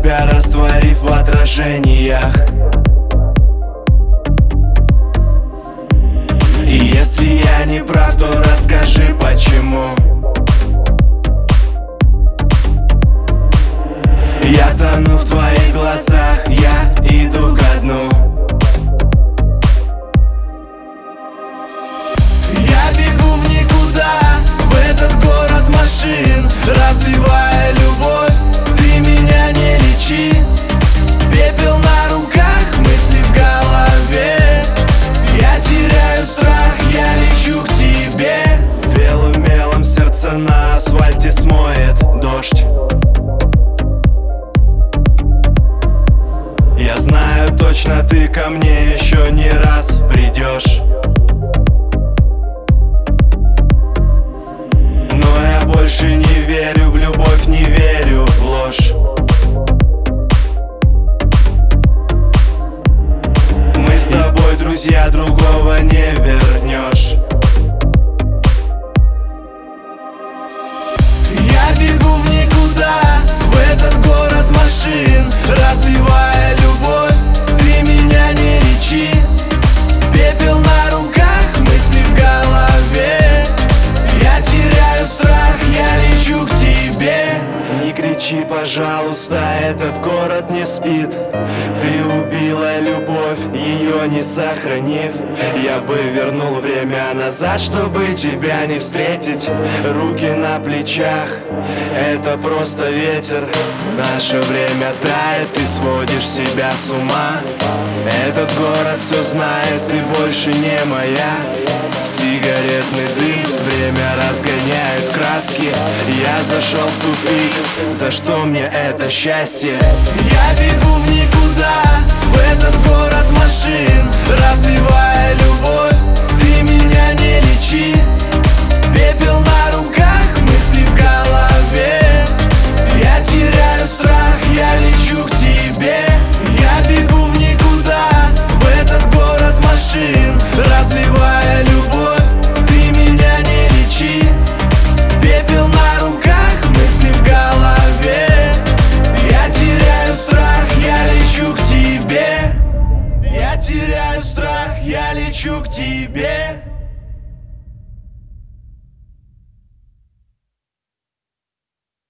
себя, растворив в отражениях. И если я не прав, то расскажи, почему. Я тону в твоих глазах, я иду ко дну. Я бегу в никуда, в этот город машин, развивая любовь, ты меня не лечи. Пепел на руках, мысли в голове. Я теряю страх, я лечу к тебе. Белым мелом сердце на асфальте смоет дождь. Я знаю точно, ты ко мне еще не раз придешь. Но я больше не верю в любовь, не верю в ложь. Мы с тобой друзья, другого не вернешь. Я бегу в никуда, в этот город машин, развивая любовь, ты меня не лечи. Пепел на руках, мысли в голове. Я теряю страх, я лечу к тебе. Не кричи, пожалуйста, этот город не спит. Ты убила любовь, ее не сохранив. Я бы вернул время назад, чтобы тебя не встретить. Руки на плечах, это просто ветер. Наше время тает, ты сводишь себя с ума. Этот город все знает, ты больше не моя. Сигаретный дым, время разгоняет краски. Я зашел в тупик, за что мне это счастье? Я бегу в никуда, в этот город машин, развивая любовь, ты меня не лечи. Пепел на руках, мысли в голове. Я теряю страх, я лечу к тебе. Я бегу в никуда, в этот город машин, развивая любовь, ты меня не лечи. Пепел на руках, мысли в голове. Я теряю страх, я лечу к тебе. Я теряю страх, я лечу к тебе.